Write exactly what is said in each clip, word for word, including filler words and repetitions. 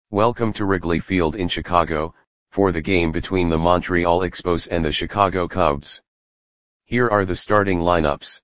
Welcome to Wrigley Field in Chicago, for the game between the Montreal Expos and the Chicago Cubs. Here are the starting lineups.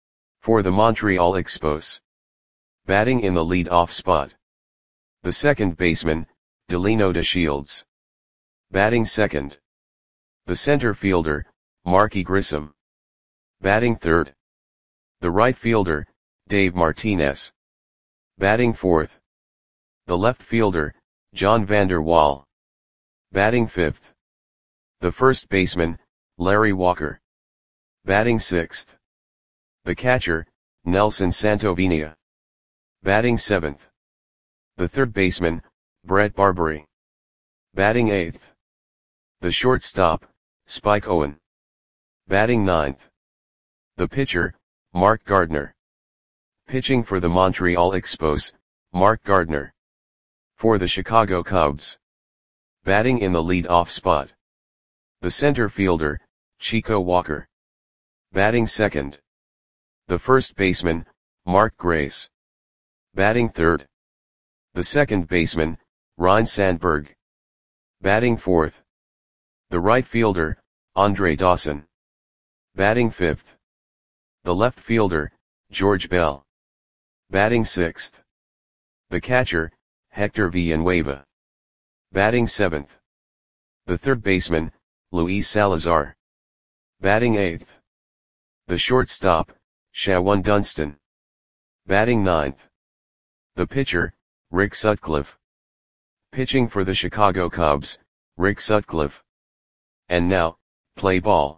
For the Montreal Expos. Batting in the lead-off spot. The second baseman, Delino DeShields. Batting second. The center fielder, Marky Grissom. Batting third. The right fielder, Dave Martinez. Batting fourth. The left fielder, John Vander Wal. Batting fifth. The first baseman, Larry Walker. Batting sixth. The catcher, Nelson Santovenia. Batting seventh. The third baseman, Brett Barbary. Batting eighth. The shortstop, Spike Owen. Batting ninth. The pitcher, Mark Gardner. Pitching for the Montreal Expos, Mark Gardner. For the Chicago Cubs. Batting in the lead-off spot. The center fielder, Chico Walker. Batting second. The first baseman, Mark Grace. Batting third. The second baseman, Ryne Sandberg. Batting fourth. The right fielder, Andre Dawson. Batting fifth. The left fielder, George Bell. Batting sixth. The catcher, Hector Villanueva. Batting seventh. The third baseman, Luis Salazar. Batting eighth. The shortstop, Shawan Dunston. Batting ninth. The pitcher, Rick Sutcliffe. Pitching for the Chicago Cubs, Rick Sutcliffe. And now, play ball.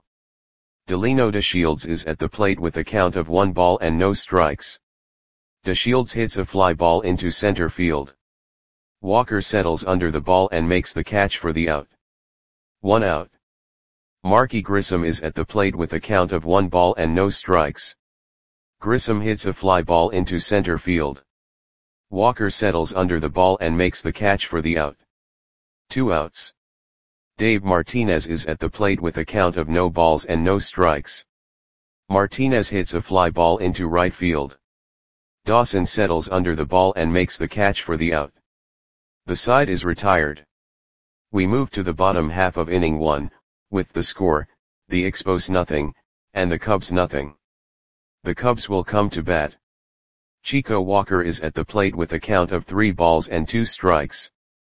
Delino DeShields is at the plate with a count of one ball and no strikes. DeShields hits a fly ball into center field. Walker settles under the ball and makes the catch for the out. One out. Marky Grissom is at the plate with a count of one ball and no strikes. Grissom hits a fly ball into center field. Walker settles under the ball and makes the catch for the out. Two outs. Dave Martinez is at the plate with a count of no balls and no strikes. Martinez hits a fly ball into right field. Dawson settles under the ball and makes the catch for the out. The side is retired. We move to the bottom half of inning one, with the score, the Expos nothing, and the Cubs nothing. The Cubs will come to bat. Chico Walker is at the plate with a count of three balls and two strikes.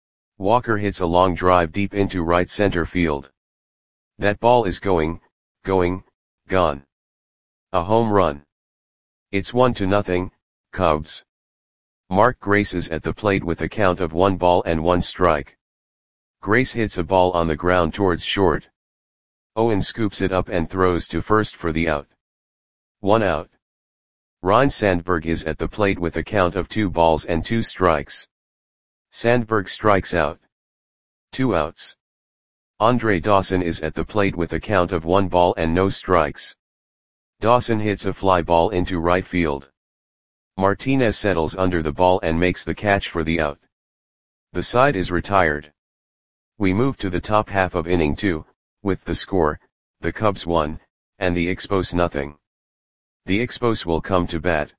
Walker hits a long drive deep into right center field. That ball is going, going, gone. A home run. It's one to nothing, Cubs. Mark Grace is at the plate with a count of one ball and one strike. Grace hits a ball on the ground towards short. Owen scoops it up and throws to first for the out. One out. Ryne Sandberg is at the plate with a count of two balls and two strikes. Sandberg strikes out. Two outs. Andre Dawson is at the plate with a count of one ball and no strikes. Dawson hits a fly ball into right field. Martinez settles under the ball and makes the catch for the out. The side is retired. We move to the top half of inning two, with the score, the Cubs one, and the Expos nothing. The Expos will come to bat.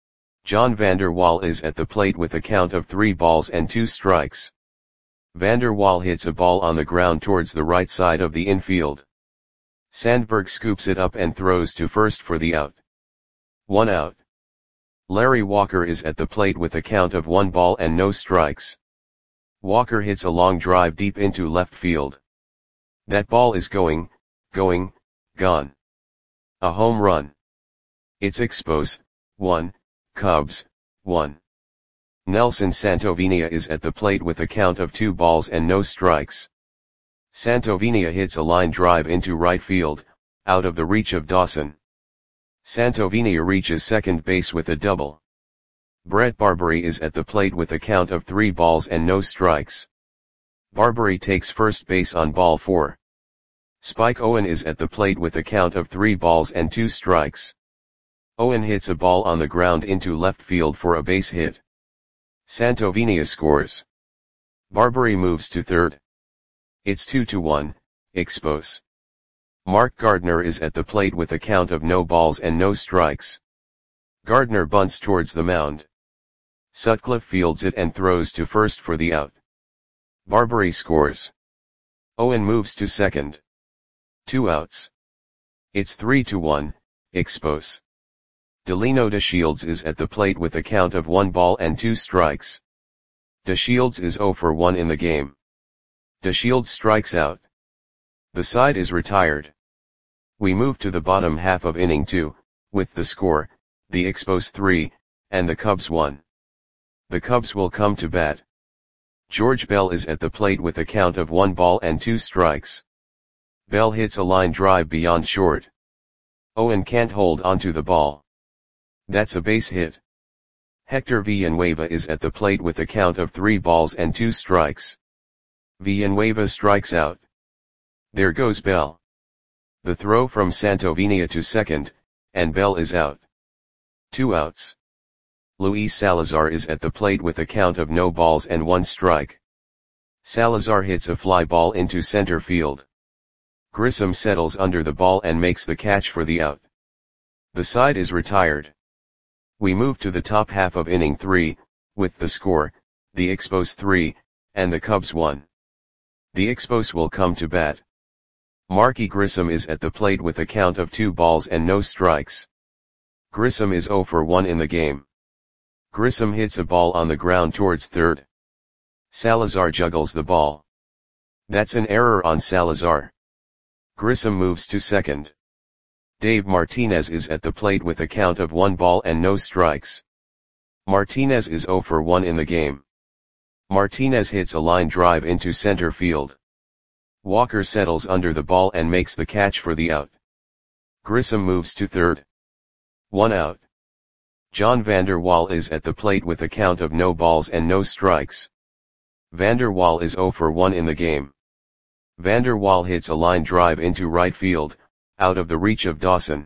John Vander Wal is at the plate with a count of three balls and two strikes. Vander Wal hits a ball on the ground towards the right side of the infield. Sandberg scoops it up and throws to first for the out. One out. Larry Walker is at the plate with a count of one ball and no strikes. Walker hits a long drive deep into left field. That ball is going, going, gone. A home run. It's Expos, one, Cubs, one. Nelson Santovenia is at the plate with a count of two balls and no strikes. Santovenia hits a line drive into right field, out of the reach of Dawson. Santovenia reaches second base with a double. Brett Barbary is at the plate with a count of three balls and no strikes. Barbary takes first base on ball four. Spike Owen is at the plate with a count of three balls and two strikes. Owen hits a ball on the ground into left field for a base hit. Santovenia scores. Barbary moves to third. It's two to one, Expos. Mark Gardner is at the plate with a count of no balls and no strikes. Gardner bunts towards the mound. Sutcliffe fields it and throws to first for the out. Barbary scores. Owen moves to second. Two outs. It's three to one, Expos. Delino De Shields is at the plate with a count of one ball and two strikes. De Shields is zero for one in the game. De Shields strikes out. The side is retired. We move to the bottom half of inning two, with the score, the Expos three, and the Cubs one. The Cubs will come to bat. George Bell is at the plate with a count of one ball and two strikes. Bell hits a line drive beyond short. Owen can't hold onto the ball. That's a base hit. Hector Villanueva is at the plate with a count of three balls and two strikes. Villanueva strikes out. There goes Bell. The throw from Santovenia to second, and Bell is out. Two outs. Luis Salazar is at the plate with a count of no balls and one strike. Salazar hits a fly ball into center field. Grissom settles under the ball and makes the catch for the out. The side is retired. We move to the top half of inning three, with the score, the Expos three, and the Cubs one. The Expos will come to bat. Marky Grissom is at the plate with a count of two balls and no strikes. Grissom is zero for one in the game. Grissom hits a ball on the ground towards third. Salazar juggles the ball. That's an error on Salazar. Grissom moves to second. Dave Martinez is at the plate with a count of one ball and no strikes. Martinez is zero for one in the game. Martinez hits a line drive into center field. Walker settles under the ball and makes the catch for the out. Grissom moves to third. One out. John Vander Wal is at the plate with a count of no balls and no strikes. Vander Wal is zero for one in the game. Vander Wal hits a line drive into right field, out of the reach of Dawson.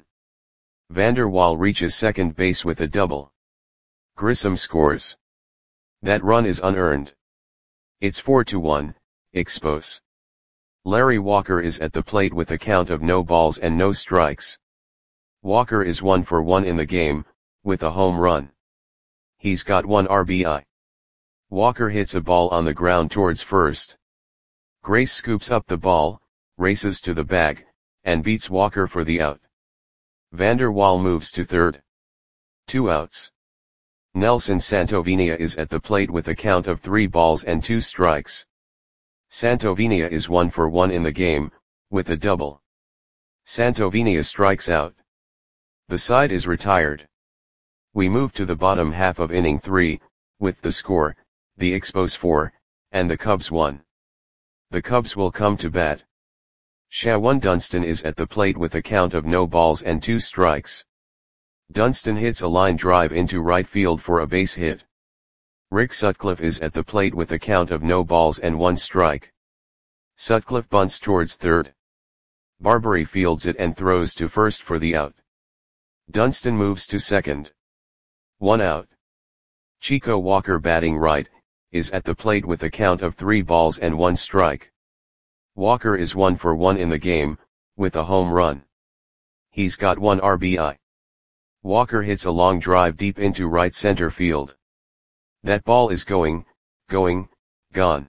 Vander Wal reaches second base with a double. Grissom scores. That run is unearned. It's four to one, Expos. Larry Walker is at the plate with a count of no balls and no strikes. Walker is one for one in the game, with a home run. He's got one R B I. Walker hits a ball on the ground towards first. Grace scoops up the ball, races to the bag, and beats Walker for the out. Vander Wal moves to third. Two outs. Nelson Santovenia is at the plate with a count of three balls and two strikes. Santovenia is one for one in the game, with a double. Santovenia strikes out. The side is retired. We move to the bottom half of inning three, with the score, the Expos four, and the Cubs one. The Cubs will come to bat. Shawan Dunston is at the plate with a count of no balls and two strikes. Dunston hits a line drive into right field for a base hit. Rick Sutcliffe is at the plate with a count of no balls and one strike. Sutcliffe bunts towards third. Barbary fields it and throws to first for the out. Dunston moves to second. One out. Chico Walker, batting right, is at the plate with a count of three balls and one strike. Walker is one for one in the game, with a home run. He's got one R B I. Walker hits a long drive deep into right center field. That ball is going, going, gone.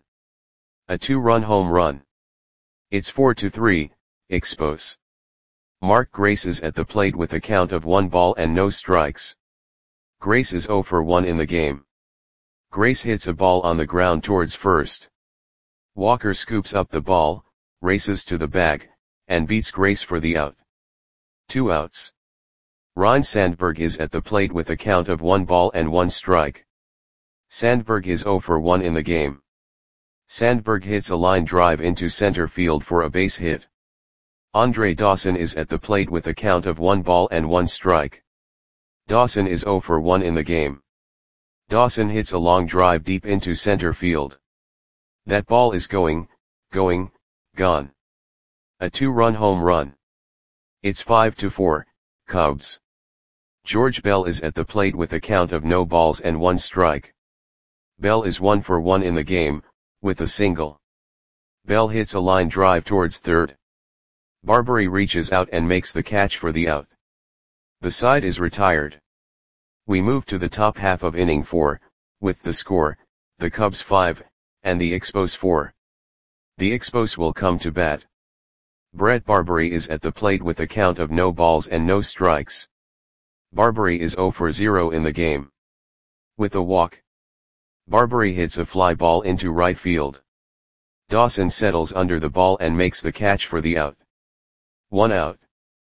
A two-run home run. It's four to three, Expos. Mark Grace is at the plate with a count of one ball and no strikes. Grace is zero for one in the game. Grace hits a ball on the ground towards first. Walker scoops up the ball, races to the bag, and beats Grace for the out. Two outs. Ryne Sandberg is at the plate with a count of one ball and one strike. Sandberg is zero for one in the game. Sandberg hits a line drive into center field for a base hit. Andre Dawson is at the plate with a count of one ball and one strike. Dawson is zero for one in the game. Dawson hits a long drive deep into center field. That ball is going, going, gone. A two-run home run. It's five to four, Cubs. George Bell is at the plate with a count of no balls and one strike. Bell is one for one in the game, with a single. Bell hits a line drive towards third. Barbary reaches out and makes the catch for the out. The side is retired. We move to the top half of inning four, with the score, the Cubs five, and the Expos four. The Expos will come to bat. Brett Barberie is at the plate with a count of no balls and no strikes. Barberie is zero for zero in the game. With a walk, Barberie hits a fly ball into right field. Dawson settles under the ball and makes the catch for the out. One out.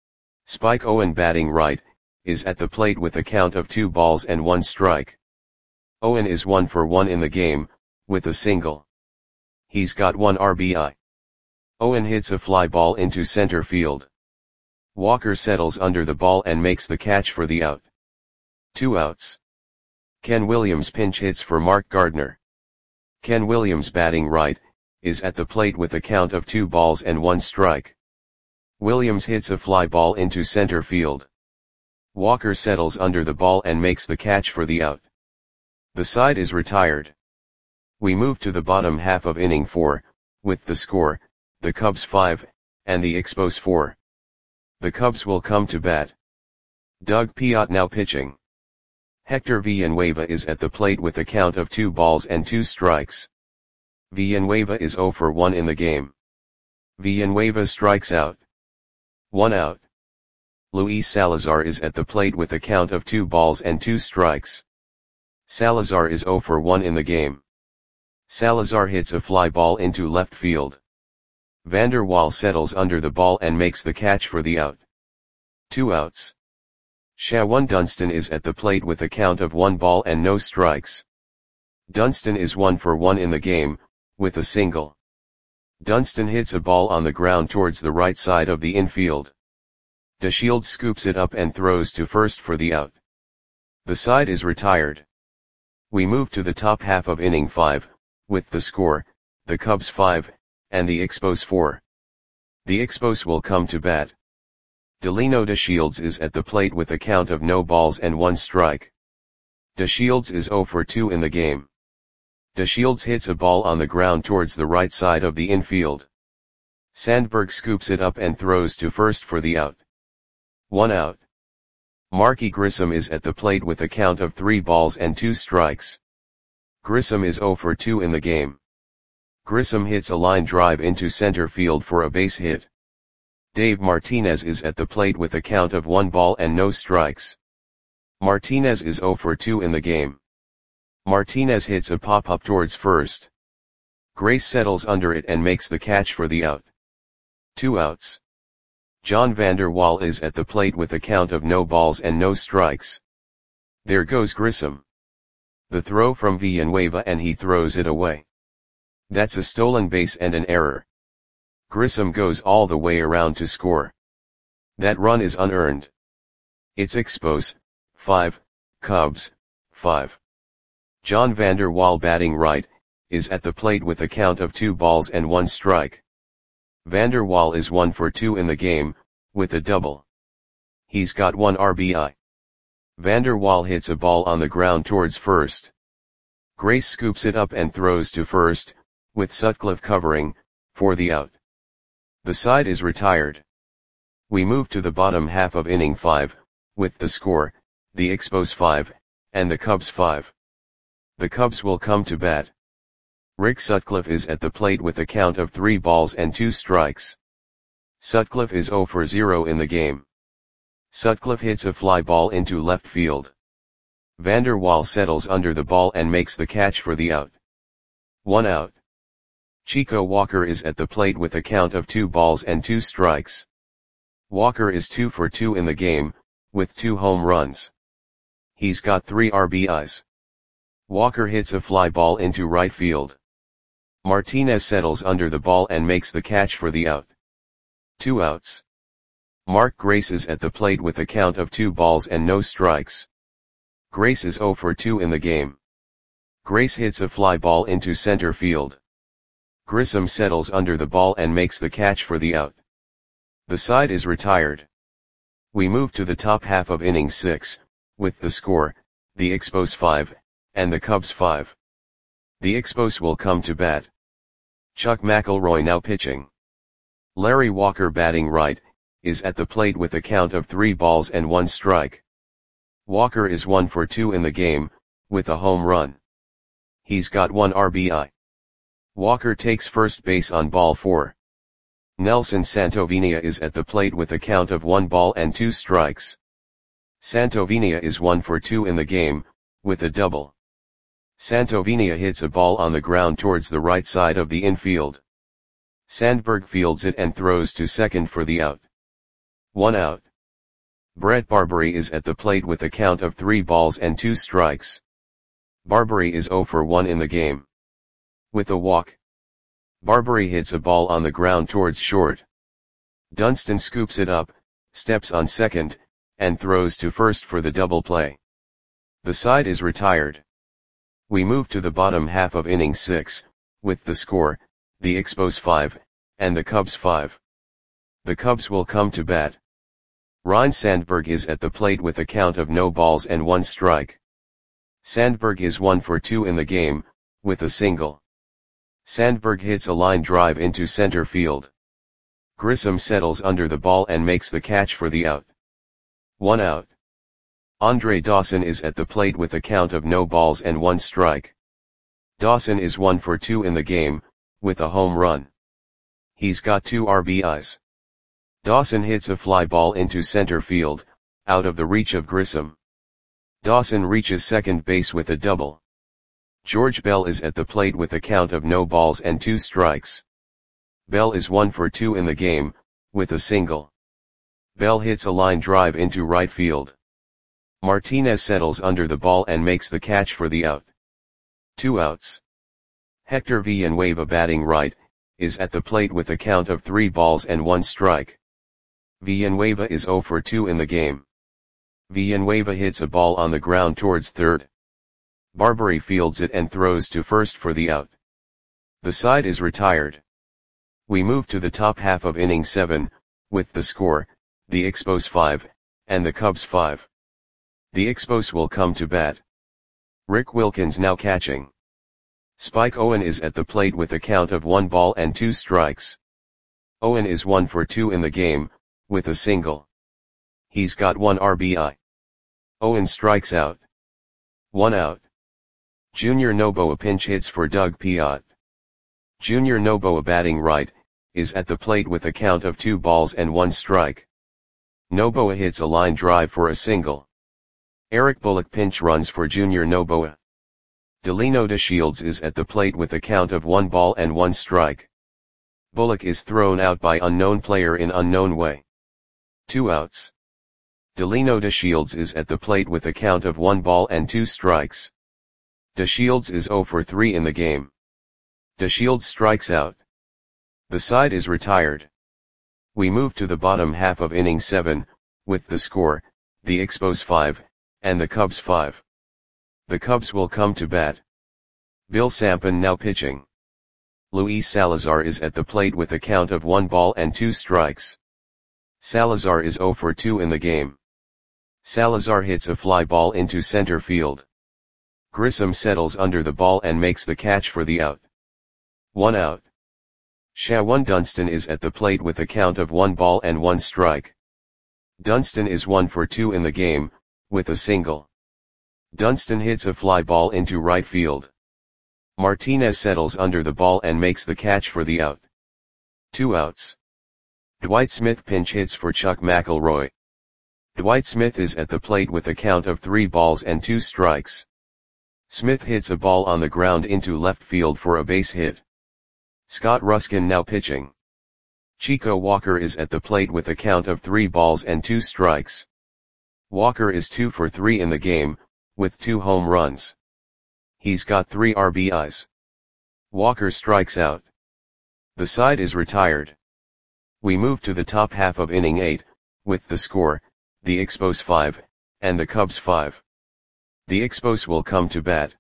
Spike Owen, batting right, is at the plate with a count of two balls and one strike. Owen is one for one in the game, with a single. He's got one R B I. Owen hits a fly ball into center field. Walker settles under the ball and makes the catch for the out. Two outs. Ken Williams pinch hits for Mark Gardner. Ken Williams, batting right, is at the plate with a count of two balls and one strike. Williams hits a fly ball into center field. Walker settles under the ball and makes the catch for the out. The side is retired. We move to the bottom half of inning four, with the score, the Cubs five, and the Expos four. The Cubs will come to bat. Doug Piot now pitching. Hector Villanueva is at the plate with a count of two balls and two strikes. Villanueva is zero for one in the game. Villanueva strikes out. One out. Luis Salazar is at the plate with a count of two balls and two strikes. Salazar is zero for one in the game. Salazar hits a fly ball into left field. Vander Waal settles under the ball and makes the catch for the out. Two outs. Shawan Dunston is at the plate with a count of one ball and no strikes. Dunston is one for one in the game, with a single. Dunston hits a ball on the ground towards the right side of the infield. DeShields scoops it up and throws to first for the out. The side is retired. We move to the top half of inning five, with the score, the Cubs five, and the Expos four. The Expos will come to bat. Delino DeShields is at the plate with a count of no balls and one strike. DeShields is zero for two in the game. DeShields hits a ball on the ground towards the right side of the infield. Sandberg scoops it up and throws to first for the out. One out. Marky Grissom is at the plate with a count of three balls and two strikes. Grissom is zero for two in the game. Grissom hits a line drive into center field for a base hit. Dave Martinez is at the plate with a count of one ball and no strikes. Martinez is zero for two in the game. Martinez hits a pop-up towards first. Grace settles under it and makes the catch for the out. Two outs. John Vander Waal is at the plate with a count of no balls and no strikes. There goes Grissom. The throw from Villanueva and he throws it away. That's a stolen base and an error. Grissom goes all the way around to score. That run is unearned. It's Expos, five, Cubs, five. John Vander Waal, batting right, is at the plate with a count of two balls and one strike. Vander Waal is one for two in the game, with a double. He's got one R B I. Vander Waal hits a ball on the ground towards first. Grace scoops it up and throws to first, with Sutcliffe covering, for the out. The side is retired. We move to the bottom half of inning five, with the score, the Expos five, and the Cubs five. The Cubs will come to bat. Rick Sutcliffe is at the plate with a count of three balls and two strikes. Sutcliffe is zero for zero in the game. Sutcliffe hits a fly ball into left field. Vander Waal settles under the ball and makes the catch for the out. One out. Chico Walker is at the plate with a count of two balls and two strikes. Walker is two for two in the game, with two home runs. He's got three R B Is. Walker hits a fly ball into right field. Martinez settles under the ball and makes the catch for the out. Two outs. Mark Grace is at the plate with a count of two balls and no strikes. Grace is zero for two in the game. Grace hits a fly ball into center field. Grissom settles under the ball and makes the catch for the out. The side is retired. We move to the top half of inning six, with the score, the Expos five, and the Cubs five. The Expos will come to bat. Chuck McElroy now pitching. Larry Walker, batting right, is at the plate with a count of three balls and one strike. Walker is one for two in the game, with a home run. He's got one R B I. Walker takes first base on ball four. Nelson Santovenia is at the plate with a count of one ball and two strikes. Santovenia is one for two in the game, with a double. Santovenia hits a ball on the ground towards the right side of the infield. Sandberg fields it and throws to second for the out. One out. Brett Barbary is at the plate with a count of three balls and two strikes. Barbary is zero for one in the game. With a walk. Barbary hits a ball on the ground towards short. Dunston scoops it up, steps on second, and throws to first for the double play. The side is retired. We move to the bottom half of inning six, with the score, the Expos five, and the Cubs five. The Cubs will come to bat. Ryne Sandberg is at the plate with a count of no balls and one strike. Sandberg is one for two in the game, with a single. Sandberg hits a line drive into center field. Grissom settles under the ball and makes the catch for the out. One out. Andre Dawson is at the plate with a count of no balls and one strike. Dawson is one for two in the game, with a home run. He's got two R B Is. Dawson hits a fly ball into center field, out of the reach of Grissom. Dawson reaches second base with a double. George Bell is at the plate with a count of no balls and two strikes. Bell is one for two in the game, with a single. Bell hits a line drive into right field. Martinez settles under the ball and makes the catch for the out. Two outs. Hector Villanueva, batting right, is at the plate with a count of three balls and one strike. Villanueva is zero for two in the game. Villanueva hits a ball on the ground towards third. Barbary fields it and throws to first for the out. The side is retired. We move to the top half of inning seven, with the score, the Expos five, and the Cubs five. The Expos will come to bat. Rick Wilkins now catching. Spike Owen is at the plate with a count of one ball and two strikes. Owen is one for two in the game, with a single. He's got one R B I. Owen strikes out. One out. Junior Noboa pinch hits for Doug Piott. Junior Noboa, batting right, is at the plate with a count of two balls and one strike. Noboa hits a line drive for a single. Eric Bullock pinch runs for Junior Noboa. Delino DeShields is at the plate with a count of one ball and one strike. Bullock is thrown out by unknown player in unknown way. Two outs. Delino DeShields is at the plate with a count of one ball and two strikes. DeShields is zero for three in the game. DeShields strikes out. The side is retired. We move to the bottom half of inning seven, with the score, the Expos five, and the Cubs five. The Cubs will come to bat. Bill Sampson now pitching. Luis Salazar is at the plate with a count of one ball and two strikes. Salazar is zero for two in the game. Salazar hits a fly ball into center field. Grissom settles under the ball and makes the catch for the out. One out. Shawan Dunston is at the plate with a count of one ball and one strike. Dunston is one for two in the game, with a single. Dunston hits a fly ball into right field. Martinez settles under the ball and makes the catch for the out. Two outs. Dwight Smith pinch hits for Chuck McElroy. Dwight Smith is at the plate with a count of three balls and two strikes. Smith hits a ball on the ground into left field for a base hit. Scott Ruskin now pitching. Chico Walker is at the plate with a count of three balls and two strikes. Walker is two for three in the game, with two home runs. He's got three R B Is. Walker strikes out. The side is retired. We move to the top half of inning eight, with the score, the Expos five, and the Cubs five. The Expos will come to bat.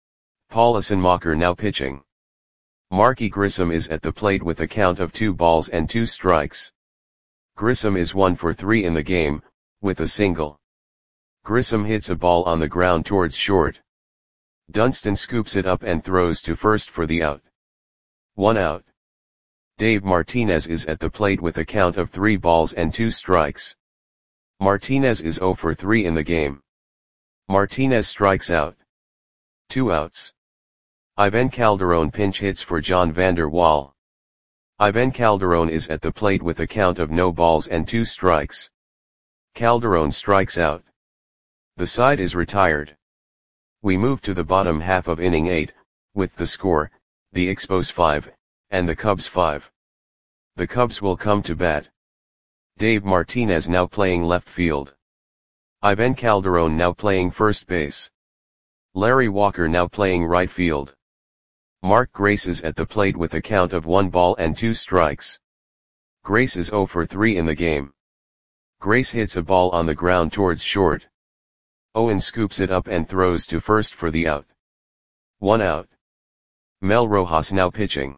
Paulison Mocker now pitching. Marky Grissom is at the plate with a count of two balls and two strikes. Grissom is one for three in the game, with a single. Grissom hits a ball on the ground towards short. Dunston scoops it up and throws to first for the out. One out. Dave Martinez is at the plate with a count of three balls and two strikes. Martinez is zero for three in the game. Martinez strikes out. Two outs. Ivan Calderon pinch hits for John Vander Wal. Ivan Calderon is at the plate with a count of no balls and two strikes. Calderon strikes out. The side is retired. We move to the bottom half of inning eight, with the score, the Expos five, and the Cubs five. The Cubs will come to bat. Dave Martinez now playing left field. Ivan Calderon now playing first base. Larry Walker now playing right field. Mark Grace is at the plate with a count of one ball and two strikes. Grace is oh for three in the game. Grace hits a ball on the ground towards short. Owen scoops it up and throws to first for the out. One out. Mel Rojas now pitching.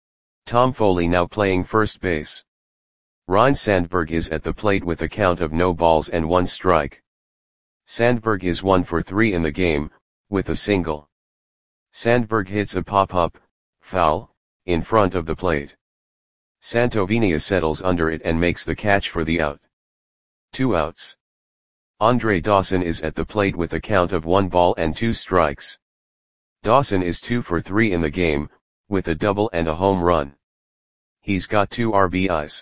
Tom Foley now playing first base. Ryne Sandberg is at the plate with a count of no balls and one strike. Sandberg is one for three in the game, with a single. Sandberg hits a pop-up, foul, in front of the plate. Santovenia settles under it and makes the catch for the out. Two outs. Andre Dawson is at the plate with a count of one ball and two strikes. Dawson is two for three in the game, with a double and a home run. He's got two R B Is.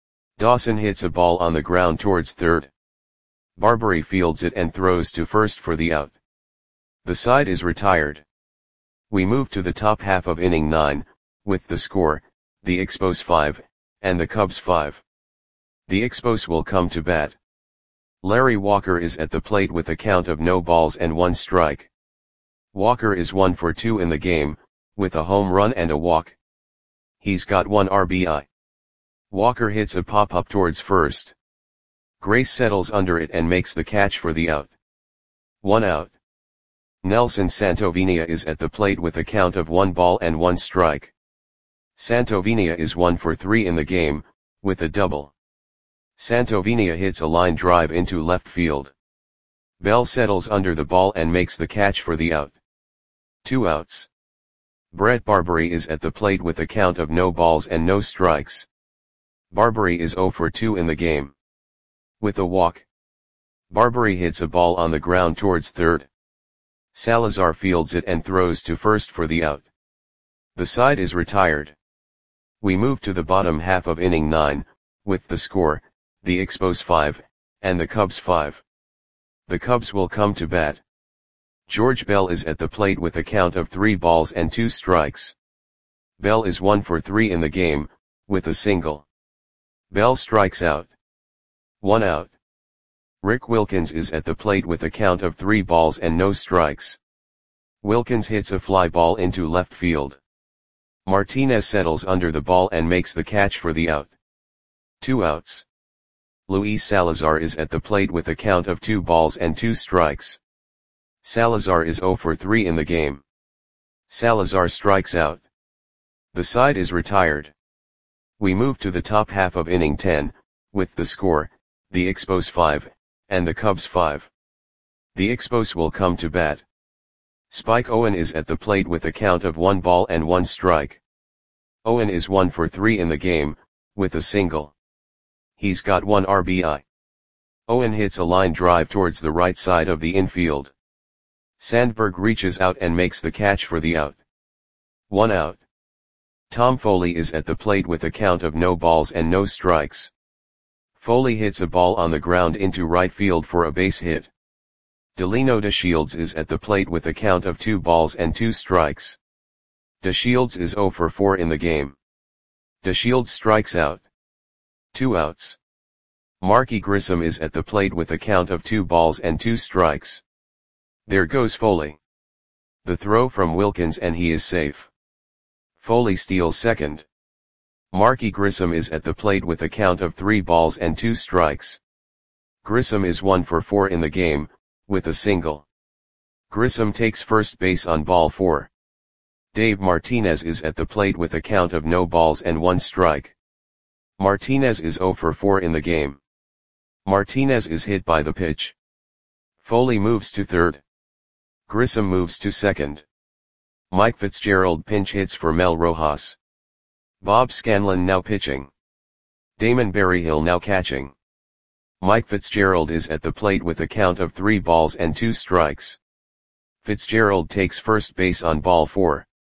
Dawson hits a ball on the ground towards third. Barbary fields it and throws to first for the out. The side is retired. We move to the top half of inning nine, with the score, the Expos five, and the Cubs five. The Expos will come to bat. Larry Walker is at the plate with a count of no balls and one strike. Walker is one for two in the game, with a home run and a walk. He's got one R B I. Walker hits a pop-up towards first. Grace settles under it and makes the catch for the out. One out. Nelson Santovenia is at the plate with a count of one ball and one strike. Santovenia is one for three in the game, with a double. Santovenia hits a line drive into left field. Bell settles under the ball and makes the catch for the out. Two outs. Brett Barbary is at the plate with a count of no balls and no strikes. Barbary is oh for two in the game. With a walk. Barbary hits a ball on the ground towards third. Salazar fields it and throws to first for the out. The side is retired. We move to the bottom half of inning nine, with the score, the Expos five, and the Cubs five. The Cubs will come to bat. George Bell is at the plate with a count of three balls and two strikes. Bell is one for three in the game, with a single. Bell strikes out. One out. Rick Wilkins is at the plate with a count of three balls and no strikes. Wilkins hits a fly ball into left field. Martinez settles under the ball and makes the catch for the out. Two outs. Luis Salazar is at the plate with a count of two balls and two strikes. Salazar is oh for three in the game. Salazar strikes out. The side is retired. We move to the top half of inning ten, with the score, the Expos five, and the Cubs five. The Expos will come to bat. Spike Owen is at the plate with a count of one ball and one strike. Owen is one for three in the game, with a single. He's got one R B I. Owen hits a line drive towards the right side of the infield. Sandberg reaches out and makes the catch for the out. One out. Tom Foley is at the plate with a count of no balls and no strikes. Foley hits a ball on the ground into right field for a base hit. Delino DeShields is at the plate with a count of two balls and two strikes. DeShields is oh for four in the game. DeShields strikes out. Two outs. Marky Grissom is at the plate with a count of two balls and two strikes. There goes Foley. The throw from Wilkins and he is safe. Foley steals second. Marky Grissom is at the plate with a count of three balls and two strikes. Grissom is one for four in the game, with a single. Grissom takes first base on ball four. Dave Martinez is at the plate with a count of no balls and one strike. Martinez is oh for four in the game. Martinez is hit by the pitch. Foley moves to third. Grissom moves to second. Mike Fitzgerald pinch hits for Mel Rojas. Bob Scanlon now pitching. Damon Berryhill now catching. Mike Fitzgerald is at the plate with a count of three balls and two strikes. Fitzgerald takes first base on ball four.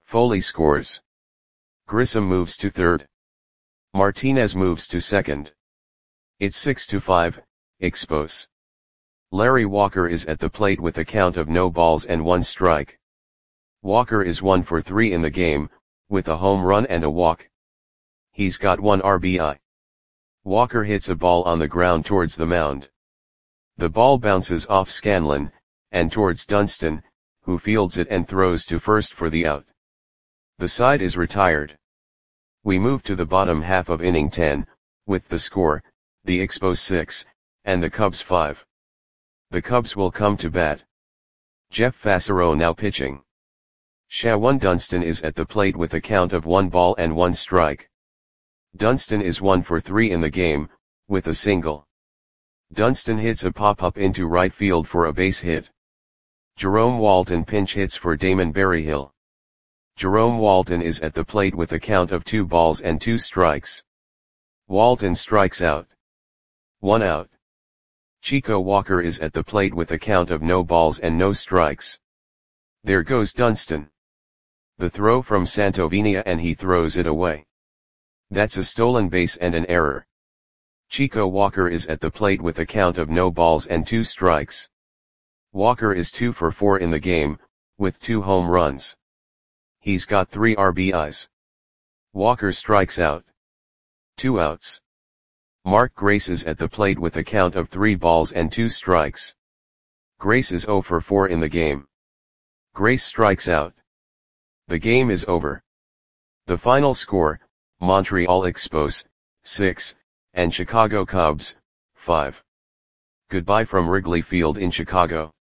Foley scores. Grissom moves to third. Martinez moves to second. It's six to five, Expos. Larry Walker is at the plate with a count of no balls and one strike. Walker is one for three in the game, with a home run and a walk. He's got one R B I. Walker hits a ball on the ground towards the mound. The ball bounces off Scanlon, and towards Dunston, who fields it and throws to first for the out. The side is retired. We move to the bottom half of inning ten, with the score, the Expos six, and the Cubs five. The Cubs will come to bat. Jeff Fassero now pitching. Shawan Dunston is at the plate with a count of one ball and one strike. Dunston is one for three in the game, with a single. Dunston hits a pop-up into right field for a base hit. Jerome Walton pinch hits for Damon Berryhill. Jerome Walton is at the plate with a count of two balls and two strikes. Walton strikes out. One out. Chico Walker is at the plate with a count of no balls and no strikes. There goes Dunston. The throw from Santovenia and he throws it away. That's a stolen base and an error. Chico Walker is at the plate with a count of no balls and two strikes. Walker is two for four in the game, with two home runs. He's got three R B Is. Walker strikes out. Two outs. Mark Grace is at the plate with a count of three balls and two strikes. Grace is zero for four in the game. Grace strikes out. The game is over. The final score, Montreal Expos, six, and Chicago Cubs, five. Goodbye from Wrigley Field in Chicago.